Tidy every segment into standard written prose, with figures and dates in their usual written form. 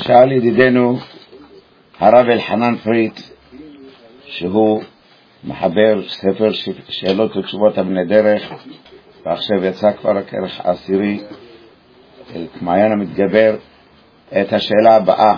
שאל ידידנו הרב אלחנן פריט, שהוא מחבר ספר שאלות ותשובות אבני דרך, ועכשיו יצא כבר הכרך העשירי אל מעיין המתגבר, את השאלה הבאה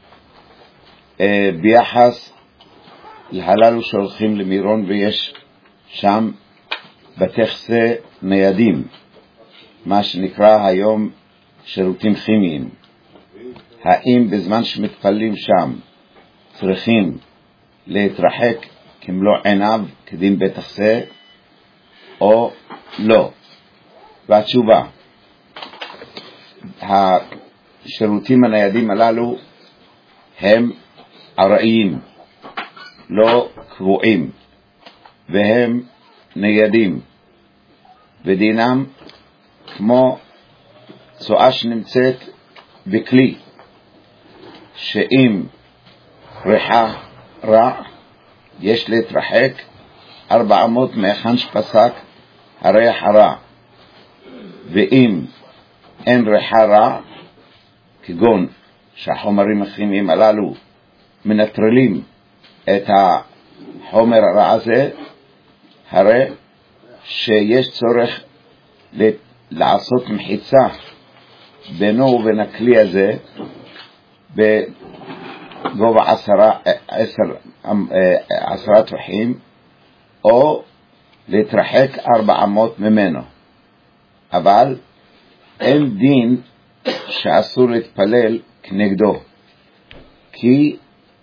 ביחס להללו שהולכים למירון ויש שם בתי כסה ניידים, מה שנקרא היום שירותים כימיים. האם בזמן שמתפללים שם צריכים להתרחק כמלוא עיניו כדין בית כסה או לא? והתשובה, השירותים הניידים הללו הם ארעיים, לא קבועים, והם ניידים, ודינם כמו צואה שנמצאת בכלי, שאם ריחה רע יש להתרחק 400 מהיכן שפסק הריח הרע, ואם אין ריחה רע, כגון שהחומרים הכימיים הללו מנטרלים את החומר הרע הזה, הרי שיש צורך לעשות מחיצה בינו ובין הכלי הזה בגובה 10 טפחים, או להתרחק 400 ממנו. אבל אין דין שאסור להתפלל כנגדו, כי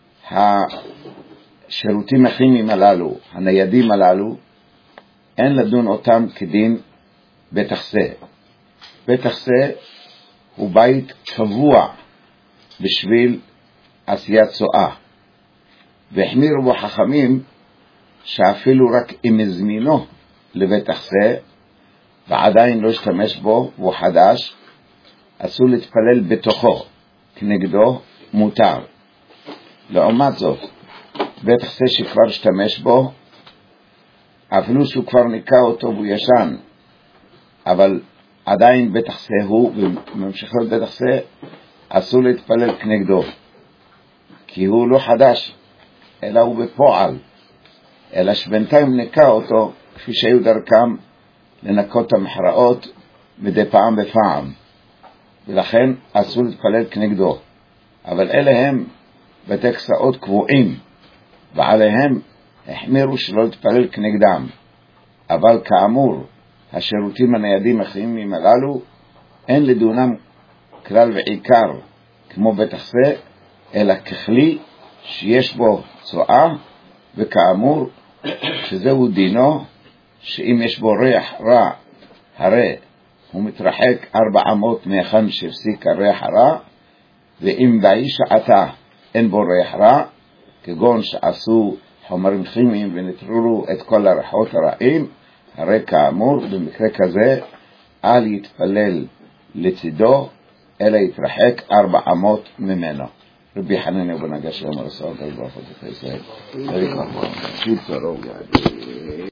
השירותים הכימיים הללו, הניידים הללו, אין לדון אותם כדין בית כסה. בית כסה הוא בית קבוע בשביל עשיית צואה, והחמירו בו חכמים שאפילו רק אם הזמינו לבית כסה ועדיין לא השתמש בו והוא חדש, אסור להתפלל בתוכו, כנגדו מותר. לעומת זאת, בית כסה שכבר השתמש בו, אפילו שהוא כבר ניקה אותו והוא ישן, אבל עדיין בית כסה הוא וממשיך להיות בית כסה, אסור להתפלל כנגדו, כי הוא לא חדש אלא הוא בפועל, אלא שבינתיים ניקה אותו כפי שהיו דרכם לנקות המחראות מדי פעם בפעם, ולכן אסור להתפלל כנגדו. אבל אלה הם בתי כסאות קבועים, ועליהם החמירו שלא להתפלל כנגדם. אבל כאמור, השירותים הניידים הכימיים הללו אין לדונם כלל ועיקר כמו בית כסה, אלא ככלי שיש בו צואה, וכאמור שזהו דינו, שאם יש בו ריח רע, הרי הוא מתרחק 400 מהיכן שהפסיק הריח הרע, ואם באי שעתה אין בו ריח רע, כגון שעשו חומרים כימיים ונטרלו את כל הריחות הרעים, הרי כאמור במקרה כזה אל יתפלל לצידו, אלא יתרחק 400 ממנו. רבי חנניה בן הגשם אמר סוד על ברפות את ישראל.